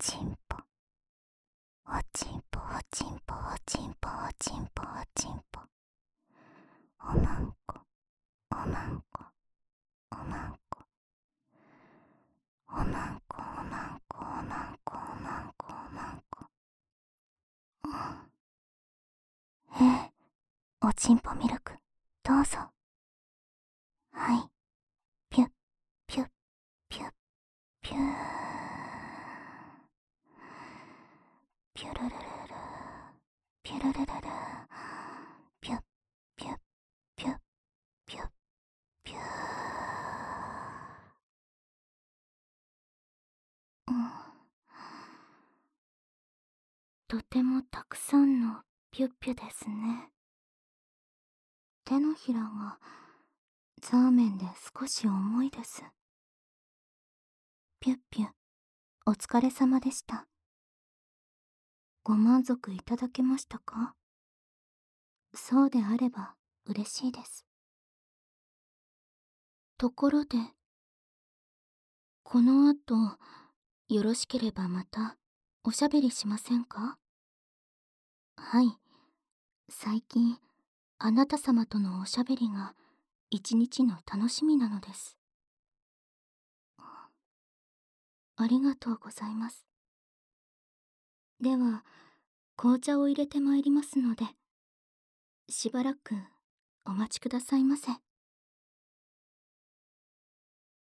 ちんぽ、おちんぽ、おちんぽ、おちんぽ、おちんぽ、おちんぽ、おまんこ、おまんこ、おまんこ、おまんこ、おまんこ、おまんこ、おまんこ、おまんこ。おちんぽミルク、どうぞ。はい、ぴゅっ、ぴゅっ、ぴゅっ、ぴゅー。ぴゅるるるる、ぴゅるるるる、ぴゅっ、ぴゅっ、ぴゅっ、ぴゅっ、ぴゅー。うん。とてもたくさんのピュッピュですね。手のひらがザーメンで少し重いです。ピュッピュ、お疲れ様でした。ご満足いただけましたか？そうであれば嬉しいです。ところで、この後、よろしければまたおしゃべりしませんか？はい。最近、あなた様とのおしゃべりが一日の楽しみなのです。ありがとうございます。では、紅茶を入れてまいりますので、しばらくお待ちくださいませ。